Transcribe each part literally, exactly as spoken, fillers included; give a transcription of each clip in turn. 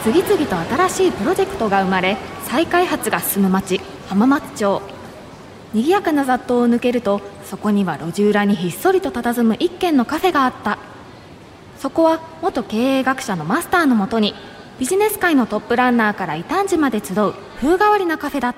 次々と新しいプロジェクトが生まれ、再開発が進む町浜松町。賑やかな雑踏を抜けると、そこには路地裏にひっそりと佇む一軒のカフェがあった。そこは元経営学者のマスターのもとに、ビジネス界のトップランナーから異端児まで集う風変わりなカフェだった。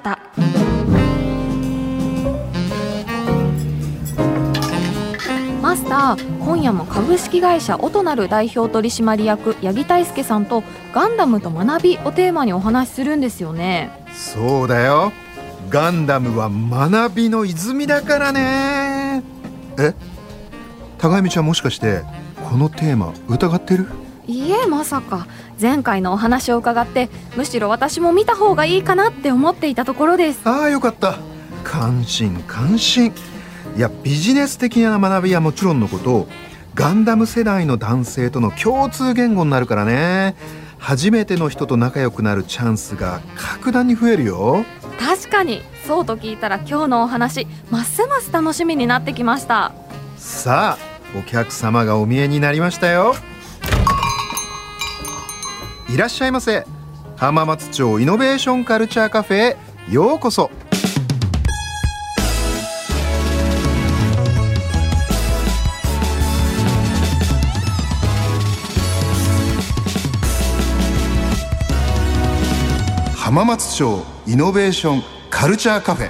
マスター、今夜も株式会社オトナル代表取締役八木大輔さんとガンダムと学びをテーマにお話しするんですよね。 そうだよ、ガンダムは学びの泉だからね。え、高見ちゃんもしかしてこのテーマ疑ってる？ いえ、まさか。前回のお話を伺って、むしろ私も見た方がいいかなって思っていたところです。 ああ、よかった。感心感心。いや、ビジネス的な学びはもちろんのこと、ガンダム世代の男性との共通言語になるからね。初めての人と仲良くなるチャンスが格段に増えるよ。 確かに、そうと聞いたら今日のお話ますます楽しみになってきました。 さあ、お客様がお見えになりましたよ。いらっしゃいませ。浜松町イノベーションカルチャーカフェへようこそ。浜松町イノベーションカルチャーカフェ。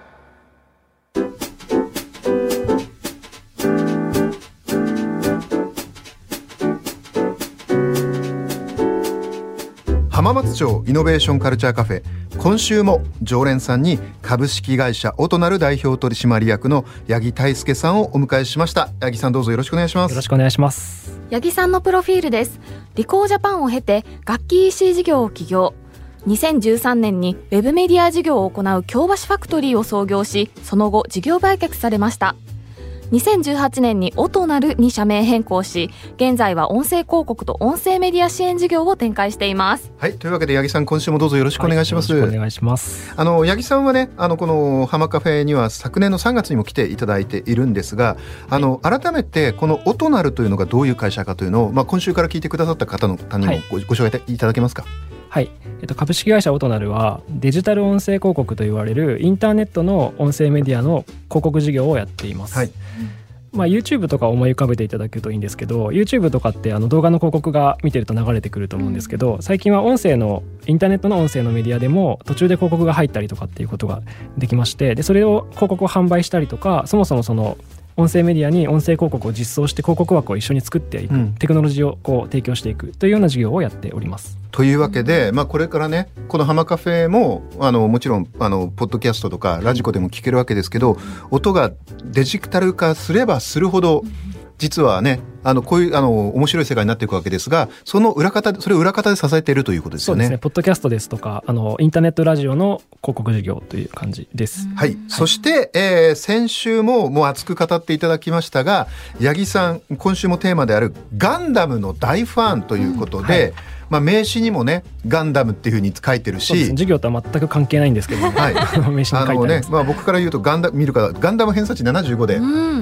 浜松町イノベーションカルチャーカフェ、今週も常連さんに株式会社オトナル代表取締役の八木大輔さんをお迎えしました。八木さん、どうぞよろしくお願いします。 よろしくお願いします。 八木さんのプロフィールです。リコージャパンを経て楽器 イーシー 事業を起業。にせんじゅうさんねんにウェブメディア事業を行う京橋ファクトリーを創業し、その後事業売却されました。にせんじゅうはちねんにオトナルに社名変更し、現在は音声広告と音声メディア支援事業を展開しています。 はい、というわけで八木さん、今週もどうぞよろしくお願いします。 はい、よろしくお願いします。 あの八木さんはね、あのこの浜カフェには昨年のさんがつにも来ていただいているんですが、あの改めてこのオトナルというのがどういう会社かというのを、まあ、今週から聞いてくださった方の方にも ご,、はい、ご紹介いただけますか？ はい、えっと、株式会社オトナルはデジタル音声広告といわれるインターネットの音声メディアの広告事業をやっています。はい、まあ、YouTube とか思い浮かべていただけるといいんですけど、 YouTube とかってあの動画の広告が見てると流れてくると思うんですけど、最近は音声のインターネットの音声のメディアでも途中で広告が入ったりとかっていうことができまして、でそれを広告を販売したりとか、そもそもその音声メディアに音声広告を実装して広告枠を一緒に作っていく、うん、テクノロジーをこう提供していくというような事業をやっております。 というわけで、まあ、これからね、この浜カフェもあのもちろんあのポッドキャストとかラジコでも聞けるわけですけど、音がデジタル化すればするほど実はね、あのこういうあの面白い世界になっていくわけですが、その裏方、それを裏方で支えているということですよね。 そうですね、ポッドキャストですとかあのインターネットラジオの広告事業という感じです。 はい、はい、そして、えー、先週ももう熱く語っていただきましたが、八木さん、今週もテーマであるガンダムの大ファンということで、うん、はい、まあ、名刺にもねガンダムっていう風に書いてるし、 授業とは全く関係ないんですけど、ね、はい、名刺に書いてあります。あのね、まあ、 僕から言うとガンダム見るからガンダム偏差値ななじゅうごで、うん、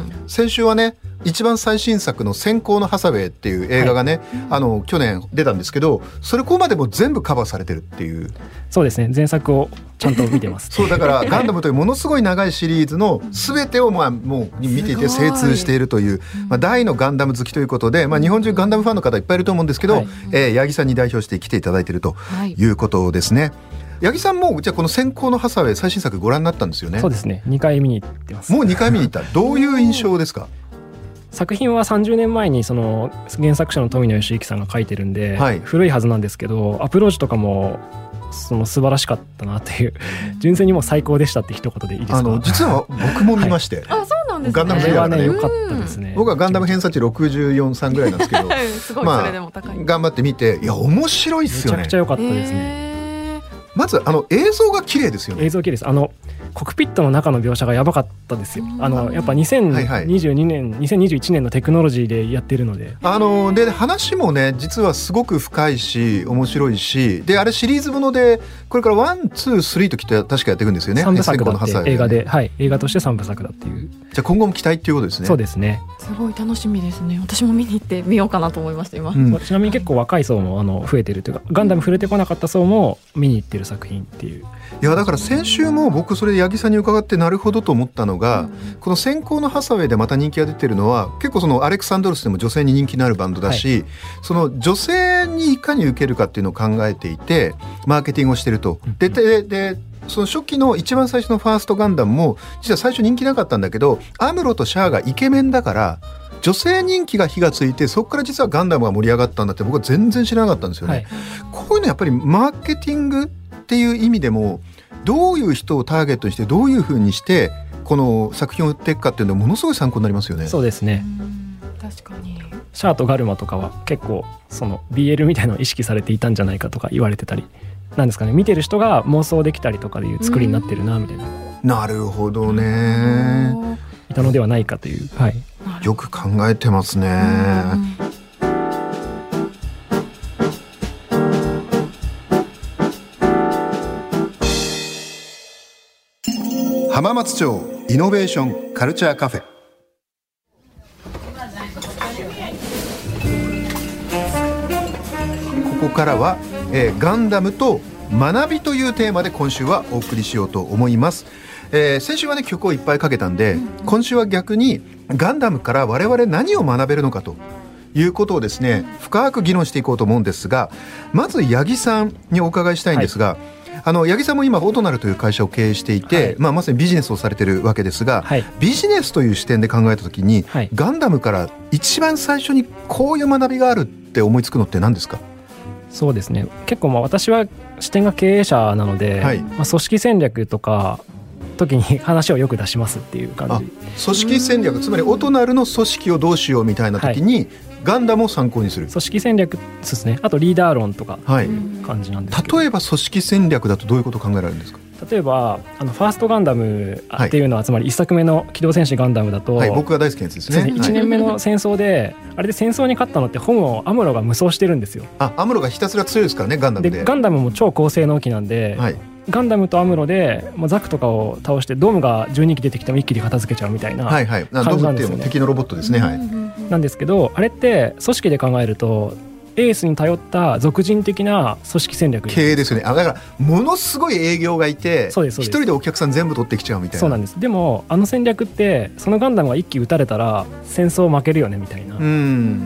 先週はね一番最新作の先行のハサウェイっていう映画がね、はい、あの去年出たんですけど、それここまでも全部カバーされてるっていう。 そうですね、前作をちゃんと見てますそうだからガンダムというものすごい長いシリーズの全てをまあもう見ていて精通しているという、まあ、大のガンダム好きということで、まあ、日本中ガンダムファンの方いっぱいいると思うんですけど、はい、えー、八木さんに代表して来ていただいているということですね。はい、八木さんもじゃあこの先行のハサウェイ最新作ご覧になったんですよね。 そうですね、にかい見に行ってます。 もうにかい見に行った。どういう印象ですか？ 作品はさんじゅうねんまえにその原作者の富野義行さんが書いてるんで、はい、古いはずなんですけど、アプローチとかもその素晴らしかったなっていう、純粋にもう最高でしたって一言でいいですか？あの実は僕も見まして、はい、 あ、そうなんですね。 ガンダム好きだからね、 良かったですね。 僕はガンダム偏差値ろくじゅうよん、さんぐらいなんですけどすごい、それでも高い、 まあ、頑張って見て、いや面白いっすよね。 めちゃくちゃ良かったですね。 まずあの映像が綺麗ですよね。 映像綺麗です。あのコックピットの中の描写がやばかったですよ。あのやっぱにせんにじゅうにねん、はいはい、にせんにじゅういちねんのテクノロジーでやってるので、 あので話もね実はすごく深いし面白いし、であれシリーズものでこれからいち、に、さんときっと確かやっていくんですよね。 さんぶさくだって映画で、はい、映画としてさんぶさくだっていう。 じゃあ今後も期待っていうことですね。 そうですね。 すごい楽しみですね。私も見に行ってみようかなと思いました今、 うん、ちなみに結構若い層もあの増えてるというか、ガンダム触れてこなかった層も見に行ってる作品っていう。 いやだから先週も僕それで八木さんに伺ってなるほどと思ったのが、うん、この先行のハサウェイでまた人気が出てるのは結構そのアレクサンドロスでも女性に人気のあるバンドだし、はい、その女性にいかに受けるかっていうのを考えていてマーケティングをしてると。でででその初期の一番最初のファーストガンダムも実は最初人気なかったんだけど、アムロとシャアがイケメンだから女性人気が火がついて、そこから実はガンダムが盛り上がったんだって僕は全然知らなかったんですよね、はい、こういうのやっぱりマーケティングっていう意味でもどういう人をターゲットにしてどういう風にしてこの作品を売っていくかっていうのはものすごい参考になりますよね。 そうですね。 確かにシャアとガルマとかは結構その ビーエル みたいなのを意識されていたんじゃないかとか言われてたりなんですかね、見てる人が妄想できたりとかでいう作りになってるなみたいな。 なるほどね。 いたのではないかという、はい、 よく考えてますね。浜松町イノベーションカルチャーカフェ。ここからは、えー、ガンダムと学びというテーマで今週はお送りしようと思います、えー、先週はね曲をいっぱいかけたんで、うん、今週は逆にガンダムから我々何を学べるのかということをですね深く議論していこうと思うんですが、まず八木さんにお伺いしたいんですが、はい、あの八木さんも今オートナルという会社を経営していて、はいまあ、まさにビジネスをされているわけですが、はい、ビジネスという視点で考えたときに、はい、ガンダムから一番最初にこういう学びがあるって思いつくのって何ですか？ そうですね、結構まあ私は視点が経営者なので、はいまあ、組織戦略とか時に話をよく出しますっていう感じ。 あ、組織戦略、つまりオトナルの組織をどうしようみたいな時に、はい、ガンダムを参考にする。 組織戦略ですね。あとリーダー論とか感じなんですけど、 はい、例えば組織戦略だとどういうことを考えられるんですか？ 例えばあのファーストガンダムっていうのは、はい、つまりいっさくめの機動戦士ガンダムだと、 はい、僕が大好きなやつですね。 いちねんめの戦争であれで戦争に勝ったのって本をアムロが無双してるんですよ。 あ、アムロがひたすら強いですからねガンダムで。 でガンダムも超高性能機なんで、はい、ガンダムとアムロでもうザクとかを倒してドームがじゅうにき出てきても一気に片付けちゃうみたいな感じなんですよね。 ドームっていうのも敵のロボットですね、はい、 なんですけどあれって組織で考えるとエースに頼った俗人的な組織戦略経営ですよね。あ、だからものすごい営業がいて一人でお客さん全部取ってきちゃうみたいな。 そうなんです。でもあの戦略ってそのガンダムが一機撃たれたら戦争負けるよねみたいな。うん、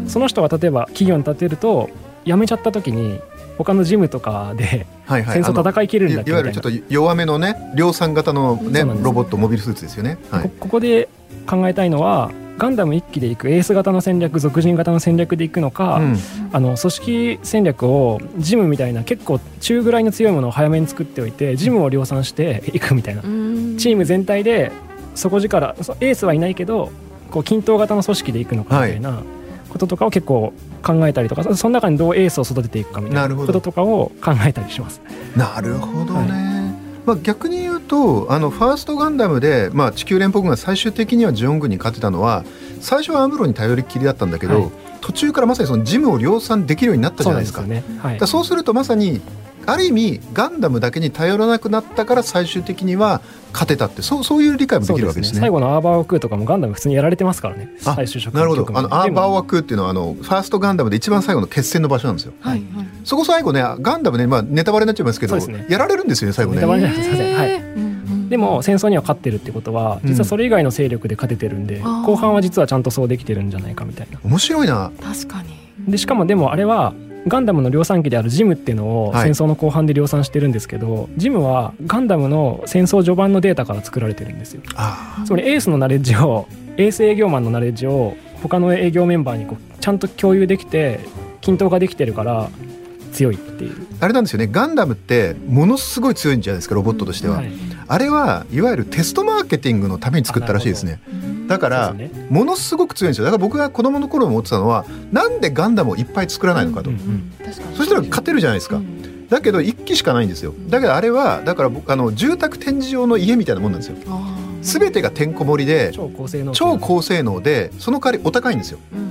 その人が例えば企業に立てると辞めちゃった時に他のジムとかで戦争戦い切れるんだっけみたいな、いわゆるちょっと弱めのね量産型の、ね、ロボットモビルスーツですよね、はい、 こ, ここで考えたいのはガンダムいっきでいくエース型の戦略俗人型の戦略でいくのか、うん、あの組織戦略をジムみたいな結構中ぐらいの強いものを早めに作っておいてジムを量産していくみたいな、チーム全体で底力エースはいないけどこう均等型の組織でいくのかみたいな、はいこととかを結構考えたりとか、その中にどうエースを育てていくかみたいなこととかを考えたりします。 なるほどね、はいまあ、逆に言うとあのファーストガンダムで、まあ、地球連邦軍が最終的にはジオン軍に勝てたのは最初はアムロに頼りっきりだったんだけど、はい、途中からまさにそのジムを量産できるようになったじゃないですか。そうなんですよね、はい、だそうするとまさにある意味ガンダムだけに頼らなくなったから最終的には勝てたって、そう、そういう理解もできるわけですね。 最後のアーバーワクーとかもガンダム普通にやられてますからね。最終色なるほど。あのアーバーワクーっていうのはあのファーストガンダムで一番最後の決戦の場所なんですよ、はいはい、そこ最後ねガンダムね、まあ、ネタバレになっちゃいますけど、ね、やられるんですよね最後ね。 ネタバレじゃないですか、はい、でも戦争には勝ってるってことは実はそれ以外の勢力で勝ててるんで、うん、後半は実はちゃんとそうできてるんじゃないかみたいな。 面白いな。 確かに。 でしかもでもあれはガンダムの量産機であるジムっていうのを戦争の後半で量産してるんですけど、はい、ジムはガンダムの戦争序盤のデータから作られてるんですよ。あつまりエースのナレッジをエース営業マンのナレッジを他の営業メンバーにこうちゃんと共有できて均等ができてるから強いっていう。 あれなんですよね、ガンダムってものすごい強いんじゃないですかロボットとしては、うんはい、あれはいわゆるテストマーケティングのために作ったらしいですね。だからものすごく強いんですよ。だから僕が子供の頃思ってたのはなんでガンダムをいっぱい作らないのかと、うんうんうん、そしたら勝てるじゃないですか、うん、だけどいっきしかないんですよ。だけどあれはだから僕あの住宅展示場の家みたいなもんなんですよ。全てがてんこ盛りで超高性能、 超高性能でその代わりお高いんですよ、うんうん、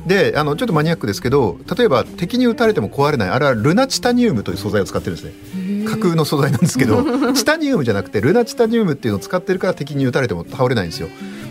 であのちょっとマニアックですけど例えば敵に撃たれても壊れないあれはルナチタニウムという素材を使ってるんですね。架空の素材なんですけどチタニウムじゃなくてルナチタニウムっていうのを使ってるから敵に撃たれても倒れないんですよ。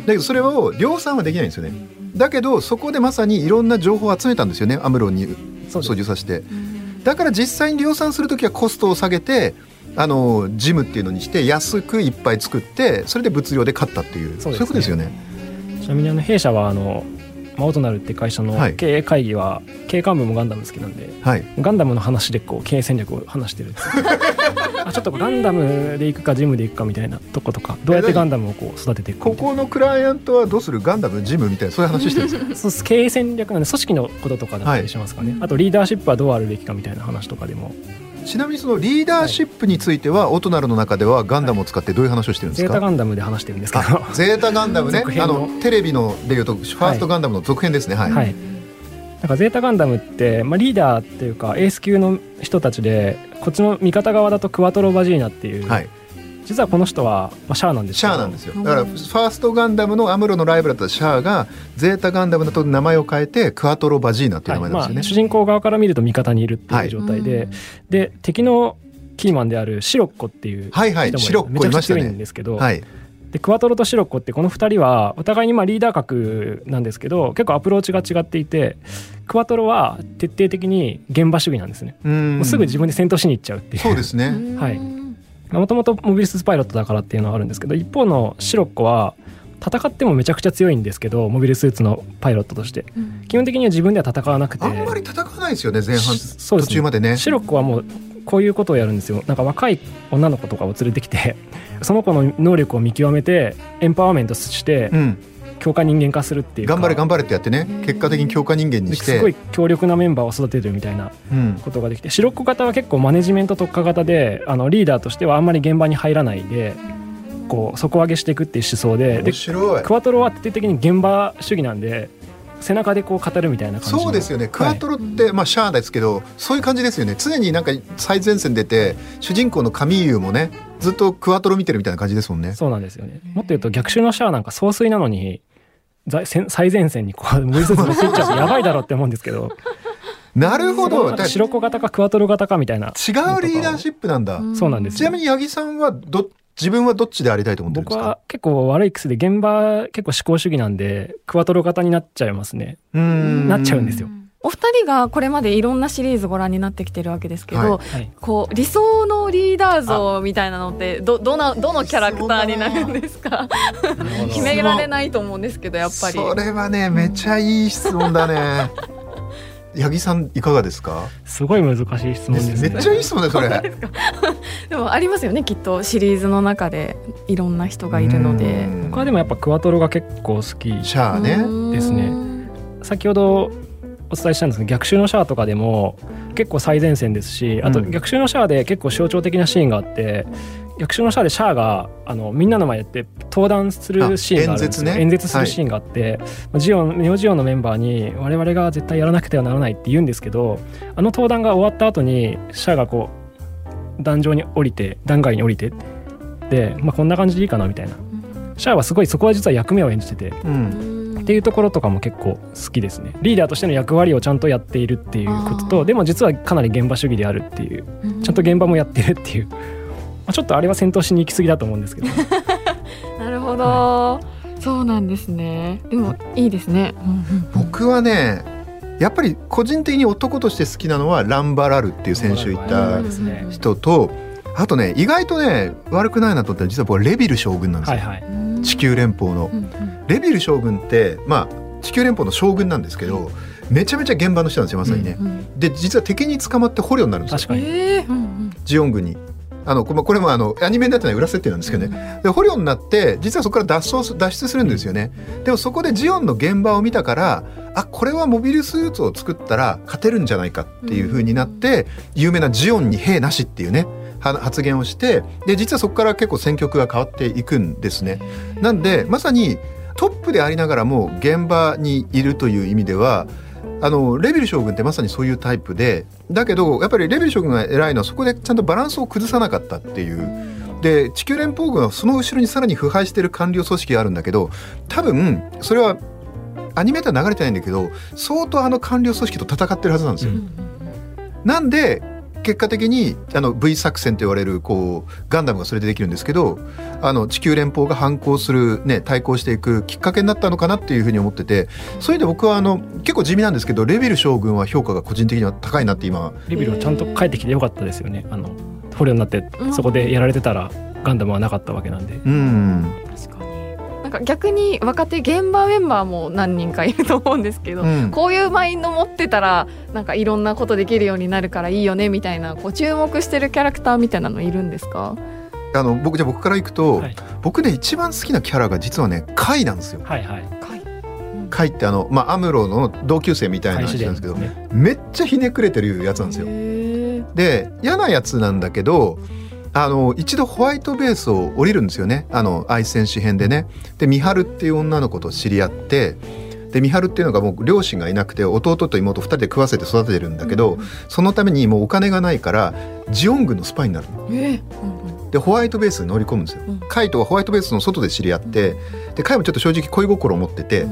けどそれを量産はできないんですよね。だけどそこでまさにいろんな情報を集めたんですよね、アムロに操縦させて。だから実際に量産するときはコストを下げてあのジムっていうのにして安くいっぱい作って、それで物量で買ったっていう、そういうことですよね。 ちなみにあの弊社はあのまあ、オートナルって会社の経営会議は、はい、経営幹部もガンダム好きなんで、はい、ガンダムの話でこう経営戦略を話してるあちょっとガンダムでいくかジムでいくかみたいなとことか、どうやってガンダムをこう育てていくか。 ここのクライアントはどうする、ガンダムジムみたいなそういう話してるんですかそうです、経営戦略なんで組織のこととかだったりしますかね、はい、あとリーダーシップはどうあるべきかみたいな話とかでも。 ちなみにそのリーダーシップについては、はい、オートナルの中ではガンダムを使ってどういう話をしてるんですか。 ゼータガンダムで話してるんですけど、 ゼータガンダムね、あのテレビのでいうとファーストガンダムの続編ですね。はい、はいはい、 なんかゼータガンダムって、まあ、リーダーっていうかエース級の人たちで、こっちの味方側だとクワトロ・バジーナっていう、はい、実はこの人は、まあ、シャアなんですよ。 シャアなんですよ。だからファーストガンダムのアムロのライバルだったシャアがゼータガンダムだと名前を変えてクワトロ・バジーナっていう名前なんですよね。はい、まあ、主人公側から見ると味方にいるっていう状態で、はい、で敵のキーマンであるシロッコっていう人もめちゃくちゃ強いんですけど、はいはい、でクワトロとシロッコってこのふたりはお互いにまあリーダー格なんですけど、結構アプローチが違っていて、クワトロは徹底的に現場主義なんですね。もうすぐ自分で戦闘しに行っちゃうっていう。そうですね。はい。もともとモビルスーツパイロットだからっていうのはあるんですけど、一方のシロッコは戦ってもめちゃくちゃ強いんですけど、モビルスーツのパイロットとして、うん、基本的には自分では戦わなくて、 あんまり戦わないですよね前半。そうですね、途中までね。 シロッコはもうこういうことをやるんですよ。なんか若い女の子とかを連れてきて、その子の能力を見極めてエンパワーメントして、うん、強化人間化するっていうか、 頑張れ頑張れってやってね、結果的に強化人間にして、 すごい強力なメンバーを育てるみたいなことができて、うん、シロッコ型は結構マネジメント特化型で、あのリーダーとしてはあんまり現場に入らないで、こう底上げしていくっていう思想で、でクワトロは徹底的に現場主義なんで、背中でこう語るみたいな感じ。 そうですよね。クワトロって、はい、まあシャアですけど、そういう感じですよね。常になんか最前線出て、主人公のカミーユもねずっとクワトロ見てるみたいな感じですもんね。 そうなんですよね。もっと言うと逆襲のシャアなんか総帥なのに最前線にこう無理せず持っていっちゃうとやばいだろうって思うんですけどなるほど。 シロコ型かクワトロ型かみたいな違うリーダーシップなんだ。 そうなんです。 ちなみに八木さんはど自分はどっちでありたいと思ってるんですか。 僕は結構悪い癖で、現場結構思考主義なんでクワトロ型になっちゃいますね。うーんなっちゃうんですよ。 お二人がこれまでいろんなシリーズご覧になってきてるわけですけど、はい、こう理想のリーダー像みたいなのってど、ど, などのキャラクターになるんですか決められないと思うんですけど、やっぱりそれはねめちゃいい質問だね八木さんいかがですか。 すごい難しい質問ですね。 めっちゃいい質問ねそれでもありますよねきっとシリーズの中でいろんな人がいるので。 僕はでもやっぱクワトロが結構好きシャアねですね。先ほどお伝えしたんですけど、逆襲のシャアとかでも結構最前線ですし、あと逆襲のシャアで結構象徴的なシーンがあって、逆襲のシャアでシャアがあのみんなの前で登壇するシーンがあるんですよ。演説ね、演説するシーンがあって、はい、ジオンネオジオンのメンバーに我々が絶対やらなくてはならないって言うんですけど、あの登壇が終わった後にシャアがこう壇上に降りて壇外に降りてで、まあ、こんな感じでいいかなみたいな。シャアはすごいそこは実は役目を演じてて、うんっていうところとかも結構好きですね。リーダーとしての役割をちゃんとやっているっていうことと、でも実はかなり現場主義であるっていう、ちゃんと現場もやってるっていう、まあ、ちょっとあれは戦闘しに行き過ぎだと思うんですけどなるほど、はい、そうなんですね。でもいいですね。 僕はねやっぱり個人的に男として好きなのはランバラルっていう選手いた人と、あとね意外とね悪くないなと思ったら実は僕レビル将軍なんですよ、はいはい、地球連邦の、うんうん、レビル将軍ってまあ地球連邦の将軍なんですけど、めちゃめちゃ現場の人なんですよまさにね、うんうん、で実は敵に捕まって捕虜になるんですよ。確かに、えーうんうん、ジオン軍にあのこれもあのアニメになってない裏設定なんですけどね、うん、で捕虜になって実はそこから脱走脱出するんですよね、うん、でもそこでジオンの現場を見たから、あこれはモビルスーツを作ったら勝てるんじゃないかっていう風になって、うん、有名なジオンに兵なしっていうね発言をして、で実はそこから結構戦局が変わっていくんですね。なんでまさにトップでありながらも現場にいるという意味ではあのレビル将軍ってまさにそういうタイプで、だけどやっぱりレビル将軍が偉いのはそこでちゃんとバランスを崩さなかったっていう。で地球連邦軍はその後ろにさらに腐敗している官僚組織があるんだけど、多分それはアニメでは流れてないんだけど相当あの官僚組織と戦ってるはずなんですよ、うん、なんで結果的にあの V 作戦と言われるこうガンダムがそれでできるんですけど、あの地球連邦が反抗する、ね、対抗していくきっかけになったのかなっていうふうに思ってて、そういう意味で僕はあの結構地味なんですけどレビル将軍は評価が個人的には高いなって今。 レビルはちゃんと帰ってきてよかったですよね。あの捕虜になってそこでやられてたらガンダムはなかったわけなんで、 うん、 確かになんか逆に若手現場メンバーも何人かいると思うんですけど、うん、こういうマインド持ってたらなんかいろんなことできるようになるからいいよねみたいな、こう注目してるキャラクターみたいなのいるんですか？ あの僕じゃあ僕からいくと、はい、僕ね一番好きなキャラが実はねカイなんですよ。 はいはい、 カイ、 カイってあの、まあ、アムロの同級生みたいな話なんですけど、ね、めっちゃひねくれてるやつなんですよ。で嫌なやつなんだけどあの一度ホワイトベースを降りるんですよね、あの愛戦士編でね。でミハルっていう女の子と知り合って、でミハルっていうのがもう両親がいなくて弟と妹ふたりで食わせて育ててるんだけど、うん、そのためにもうお金がないからジオン軍のスパイになるの、えー、でホワイトベースに乗り込むんですよ、うん、カイとはホワイトベースの外で知り合って、でカイもちょっと正直恋心を持ってて、うん、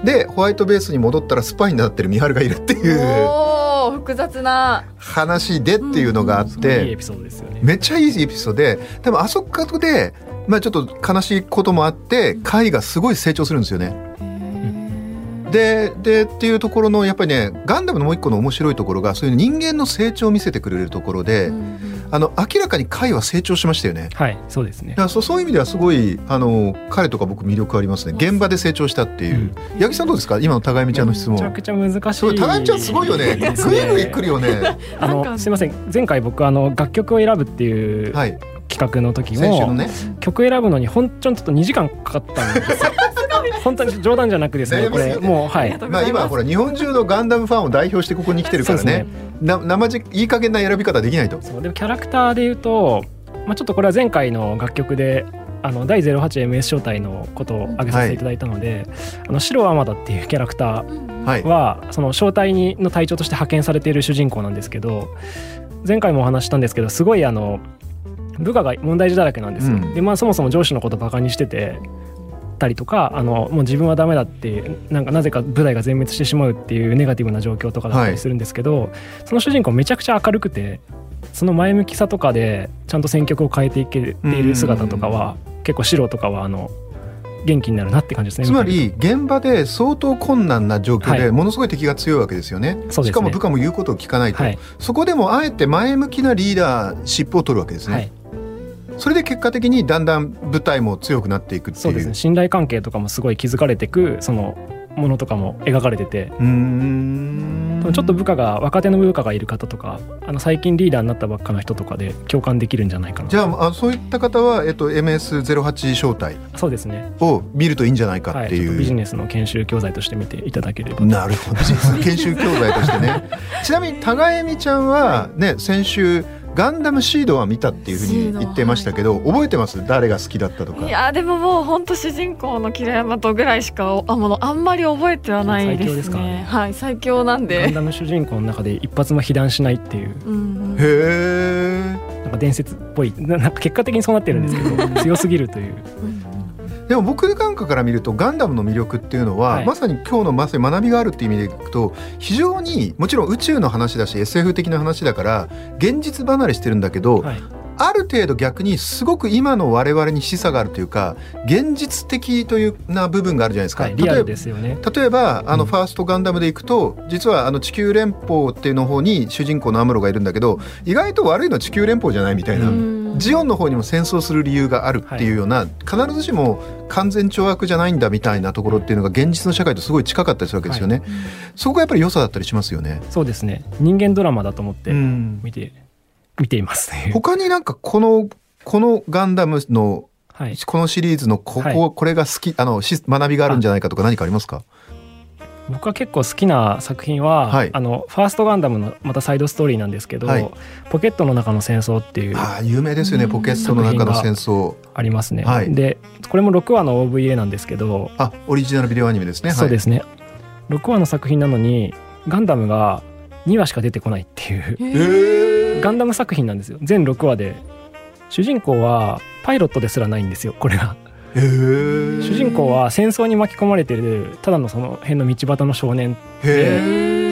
でホワイトベースに戻ったらスパイになってるミハルがいるっていうお複雑な話でっていうのがあって、うん、いいエピソードですよね。めっちゃいいエピソードで、でもあそこで、まあ、ちょっと悲しいこともあってカイがすごい成長するんですよね。で, でっていうところのやっぱりねガンダムのもう一個の面白いところがそういう人間の成長を見せてくれるところで、うんうん、あの明らかにカイは成長しましたよね。 はいそうですね。 だから そ, そういう意味ではすごいあの彼とか僕魅力ありますね。現場で成長したっていう、うん、八木さんどうですか今の高見ちゃんの質問。 めちゃくちゃ難しい。 そう高見ちゃんすごいよね。グイグイ来るよね。 あのすいません前回僕あの楽曲を選ぶっていう、はい企画の時も先週の、ね、曲選ぶのにほんちょっとにじかんかかったんですよ本当に冗談じゃなくですねこれもうはい、 まあ、今ほら日本中のガンダムファンを代表してここに来てるから ね, ねな生じいい加減な選び方できないと。 そうでもキャラクターでいうと、まあ、ちょっとこれは前回の楽曲であのだいゼロはちエムエス 招待のことを挙げさせていただいたので、はい、あの白天田っていうキャラクターは、はい、その招待にの隊長として派遣されている主人公なんですけど、前回もお話したんですけどすごいあの部下が問題児だらけなんですよ、うん、でまあそもそも上司のことバカにしててたりとか、あのもう自分はダメだってなんかなぜか部隊が全滅してしまうっていうネガティブな状況とかだったりするんですけど、はい、その主人公めちゃくちゃ明るくてその前向きさとかでちゃんと戦局を変えていけている姿とかは結構白とかはあの元気になるなって感じですね。 つまり現場で相当困難な状況でものすごい敵が強いわけですよね、はい、しかも部下も言うことを聞かないと、はい、そこでもあえて前向きなリーダーシップを取るわけですね、はい、それで結果的にだんだん部隊も強くなっていくっていう。 そうですね、信頼関係とかもすごい築かれていくそのものとかも描かれてて、うーんちょっと部下が若手の部下がいる方とかあの最近リーダーになったばっかの人とかで共感できるんじゃないかな。 じゃあ、あそういった方は、えっと、エムエスゼロはち 招待そうですねを見るといいんじゃないかっていう、はい、ちょっとビジネスの研修教材として見ていただければ。 なるほど研修教材としてねちなみに高恵美ちゃんは、ね、先週ガンダムシードは見たっていうふうに言ってましたけど、はい、覚えてます？誰が好きだったとか。 いやでももう本当主人公のキラヤマトぐらいしか あ, ものあんまり覚えてはないですね。最強ですかね。はい最強なんでガンダム主人公の中で一発も被弾しないっていう、うん、 へえなんか伝説っぽいなんか結果的にそうなってるんですけど強すぎるという、うんでも僕感覚から見るとガンダムの魅力っていうのは、はい、まさに今日のまさに学びがあるっていう意味でいくと非常にもちろん宇宙の話だし エスエフ 的な話だから現実離れしてるんだけど、はい、ある程度逆にすごく今の我々に示唆があるというか現実的というな部分があるじゃないですか、はい、 リアルですよね。 例えばあのファーストガンダムでいくと、うん、実はあの地球連邦っていうの方に主人公のアムロがいるんだけど意外と悪いのは地球連邦じゃないみたいな、ジオンの方にも戦争する理由があるっていうような、はい、必ずしも完全懲悪じゃないんだみたいなところっていうのが現実の社会とすごい近かったりするわけですよね、はい、そこがやっぱり良さだったりしますよね。 そうですね、人間ドラマだと思って見て、うん、見ていますね。 他になんかこのこのガンダムの、はい、このシリーズのここ、はい、これが好きあの学びがあるんじゃないかとか何かありますか？ 僕は結構好きな作品は、はい、あのファーストガンダムのまたサイドストーリーなんですけど、はい、ポケットの中の戦争っていうあ有名ですよね、ポケットの中の戦争ありますね、はい、でこれもろくわの オーブイエー なんですけどあオリジナルビデオアニメですね。 そうですね、はい、ろくわの作品なのにガンダムがにわしか出てこないっていうガンダム作品なんですよ。全ろくわで主人公はパイロットですらないんですよこれが。へー主人公は戦争に巻き込まれてるただのその辺の道端の少年で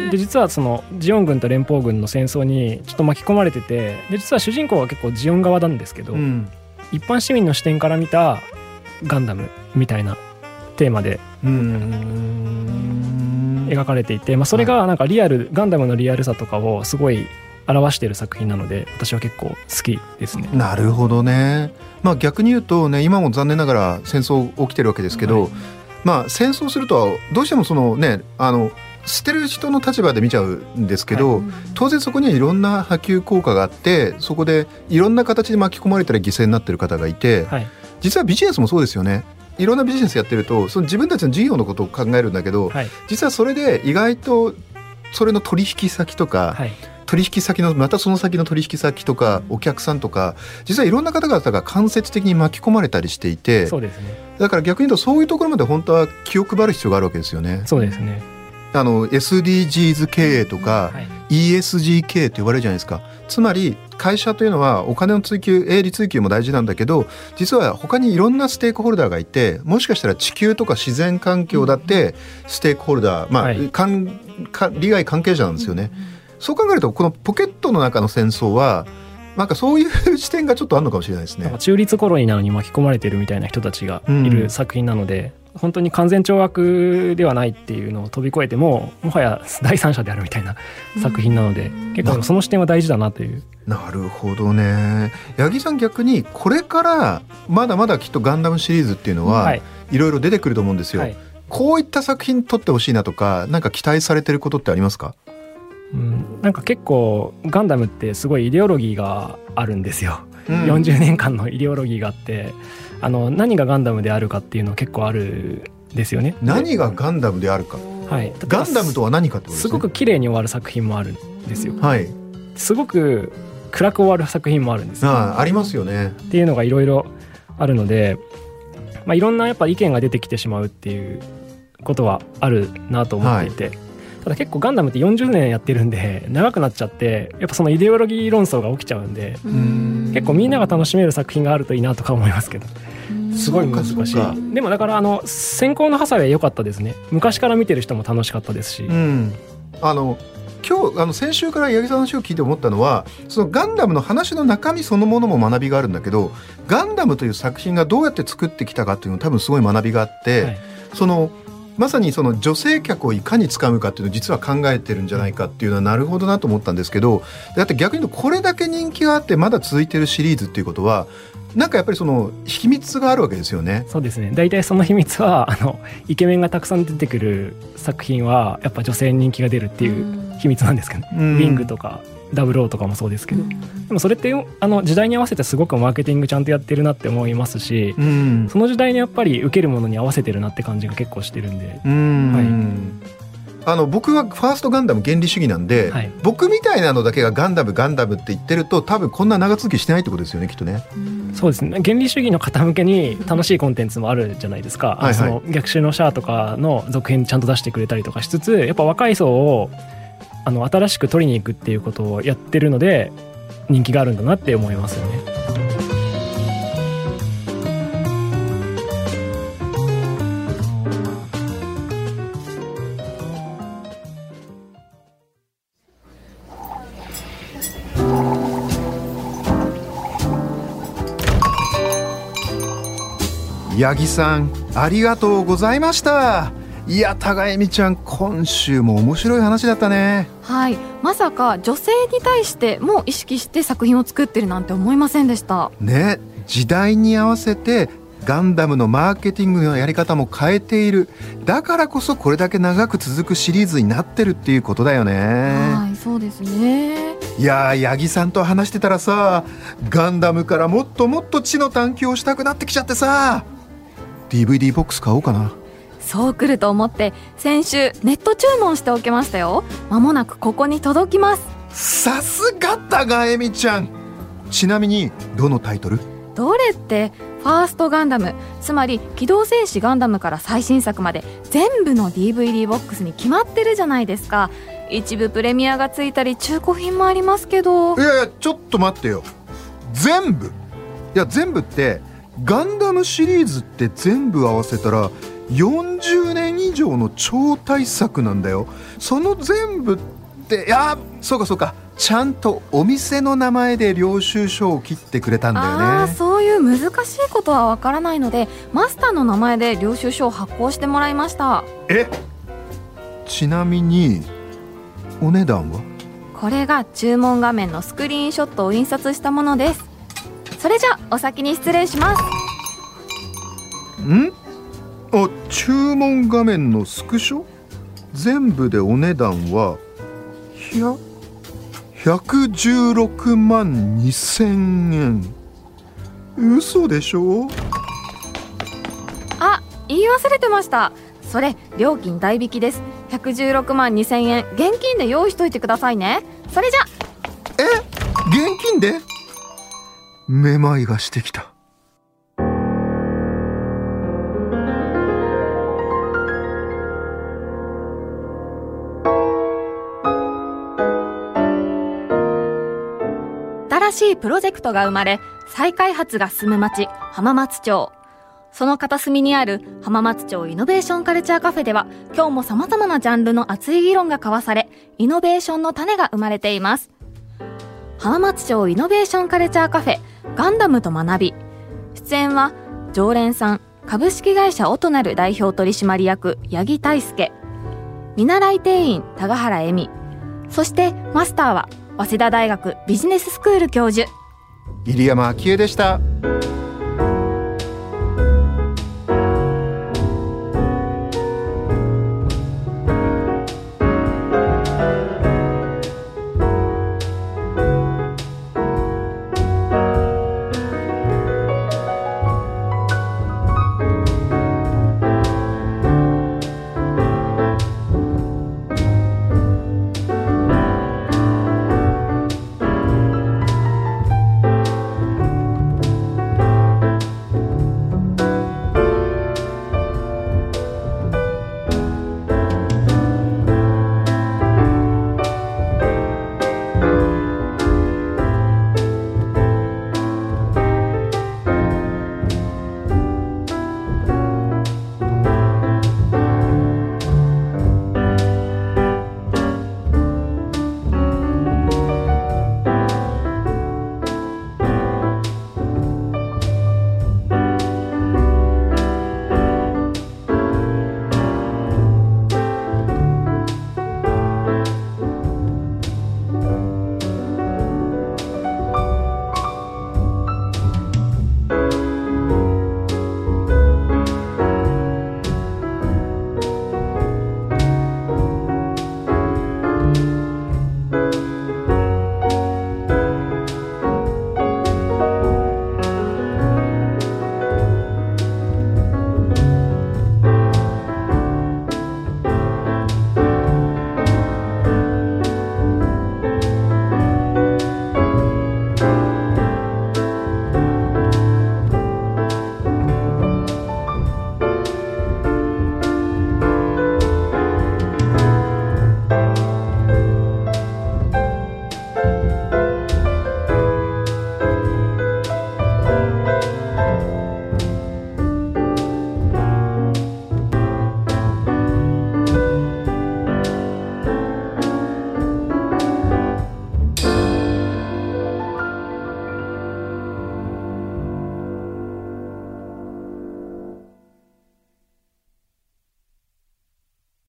で実はそのジオン軍と連邦軍の戦争にちょっと巻き込まれてて、で実は主人公は結構ジオン側なんですけど、うん、一般市民の視点から見たガンダムみたいなテーマで描かれていて、まあ、それがなんかリアル、はい、ガンダムのリアルさとかをすごい表している作品なので、私は結構好きですね。 なるほどね。まあ、逆に言うとね、今も残念ながら戦争起きてるわけですけど、はい、まあ、戦争するとはどうしてもそのね、あの捨てる人の立場で見ちゃうんですけど、はい、当然そこにはいろんな波及効果があって、そこでいろんな形で巻き込まれたり犠牲になってる方がいて、はい、実はビジネスもそうですよね。いろんなビジネスやってるとその自分たちの事業のことを考えるんだけど、はい、実はそれで意外とそれの取引先とか、はい、取引先のまたその先の取引先とかお客さんとか、実はいろんな方々が間接的に巻き込まれたりしていて、 そうですね。 だから逆に言うとそういうところまで本当は気を配る必要があるわけですよね。 そうですね。 あの エスディージーズ 経営とか、はい、イーエスジー 経営って言われるじゃないですか。つまり会社というのはお金の追求、営利追求も大事なんだけど、実は他にいろんなステークホルダーがいて、もしかしたら地球とか自然環境だってステークホルダー、まあ、はい、かんか利害関係者なんですよね。そう考えるとこのポケットの中の戦争はなんかそういう視点がちょっとあるのかもしれないですね。 なんか中立コロニーなのに巻き込まれてるみたいな人たちがいる作品なので、うん、本当に完全懲悪ではないっていうのを飛び越えてももはや第三者であるみたいな作品なので、うん、結構その視点は大事だなという。 なるほどね。八木さん、逆にこれからまだまだきっとガンダムシリーズっていうのはいろいろ出てくると思うんですよ、はい、こういった作品撮ってほしいなとか、なんか期待されてることってありますか？ うん、なんか結構ガンダムってすごいイデオロギーがあるんですよ、うん、よんじゅうねんかんのイデオロギーがあって、あの何がガンダムであるかっていうの結構あるんですよね。 何がガンダムであるか、 はい、 ガンダムとは何かってことですね。 すごく綺麗に終わる作品もあるんですよ、 はい、 すごく暗く終わる作品もあるんですよ。 ああ、ありますよね。 っていうのがいろいろあるので、まあ、いろんなやっぱ意見が出てきてしまうっていうことはあるなと思っていて、はい、ただ結構ガンダムってよんじゅうねんやってるんで長くなっちゃって、やっぱそのイデオロギー論争が起きちゃうんで、うーん、結構みんなが楽しめる作品があるといいなとか思いますけど、すごい難しい。でもだからあの先行のハサウェイ良かったですね。昔から見てる人も楽しかったですし、うん、 あの今日あの先週から八木さんの話を聞いて思ったのは、そのガンダムの話の中身そのものも学びがあるんだけど、ガンダムという作品がどうやって作ってきたかっていうの多分すごい学びがあって、はい、そのまさにその女性客をいかに掴むかっていうのを実は考えてるんじゃないかっていうのはなるほどなと思ったんですけど、だって逆に言うとこれだけ人気があってまだ続いてるシリーズっていうことは、なんかやっぱりその秘密があるわけですよね。 そうですね。大体その秘密はあのイケメンがたくさん出てくる作品はやっぱ女性に人気が出るっていう秘密なんですけど、ね、ウィングとかダブルオーとかもそうですけど、でもそれってあの時代に合わせてすごくマーケティングちゃんとやってるなって思いますし、うん、その時代にやっぱり受けるものに合わせてるなって感じが結構してるんで、うん、 はい、あの僕はファーストガンダム原理主義なんで、はい、僕みたいなのだけがガンダムガンダムって言ってると多分こんな長続きしてないってことですよね、きっとね。 そうですね。原理主義の方向けに楽しいコンテンツもあるじゃないですか、はいはい、その逆襲のシャアとかの続編ちゃんと出してくれたりとかしつつ、やっぱ若い層をあの新しく取りに行くっていうことをやってるので人気があるんだなって思いますよね。 八木さん、ありがとうございました。いや、高恵美ちゃん、今週も面白い話だったね。 はい、まさか女性に対しても意識して作品を作ってるなんて思いませんでしたね。時代に合わせてガンダムのマーケティングのやり方も変えている。だからこそこれだけ長く続くシリーズになってるっていうことだよね。 はい、そうですね。 いや、八木さんと話してたらさ、ガンダムからもっともっと知の探求をしたくなってきちゃってさ、 ディーブイディー ボックス買おうかな。 そう来ると思って先週ネット注文しておきましたよ。間もなくここに届きます。 さすが高恵美ちゃん。ちなみにどのタイトル？ どれってファーストガンダム、つまり機動戦士ガンダムから最新作まで全部の ディーブイディー ボックスに決まってるじゃないですか。一部プレミアがついたり中古品もありますけど。 いやいや、ちょっと待ってよ。全部？いや、全部ってガンダムシリーズって全部合わせたらよんじゅうねん以上の超大作なんだよ。その全部っていやそうかそうかちゃんとお店の名前で領収書を切ってくれたんだよね。 あーそういう難しいことはわからないのでマスターの名前で領収書を発行してもらいました。 えちなみにお値段は？ これが注文画面のスクリーンショットを印刷したものです。それじゃお先に失礼します。 んあ注文画面のスクショ全部でお値段はひゃひゃくじゅうろくまんにせんえん。嘘でしょ？ あ、言い忘れてました。それ料金代引きです。ひゃくじゅうろくまんにせんえん現金で用意しといてくださいね。それじゃえ現金で？めまいがしてきた。 新しいプロジェクトが生まれ再開発が進む町浜松町。その片隅にある浜松町イノベーションカルチャーカフェでは今日も様々なジャンルの熱い議論が交わされイノベーションの種が生まれています。浜松町イノベーションカルチャーカフェガンダムと学び。出演は常連さん株式会社オトナル代表取締役八木大輔、見習い店員高原恵美、そしてマスターは早稲田大学ビジネススクール教授入山昭恵でした。